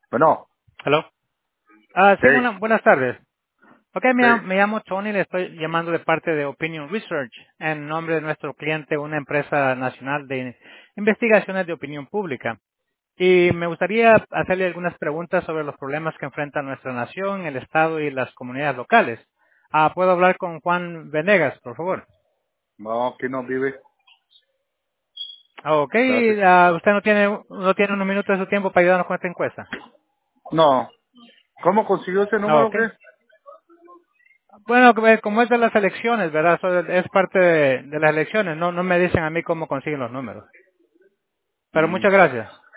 Bueno, Hello. Sí, hey, buenas tardes. Ok, hey, me llamo Tony, le estoy llamando de parte de Opinion Research en nombre de nuestro cliente, una empresa nacional de investigaciones de opinión pública. Y me gustaría hacerle algunas preguntas sobre los problemas que enfrenta nuestra nación, el Estado y las comunidades locales. ¿Puedo hablar con Juan Venegas, por favor? no, aquí no vive. Ok, Gracias. usted no tiene unos minutos de su tiempo para ayudarnos con esta encuesta. No, ¿cómo consiguió ese número Ok. o qué? Bueno, como es de las elecciones, ¿verdad? Eso es parte de las elecciones. No me dicen a mí cómo consiguen los números. Pero Mm. muchas gracias.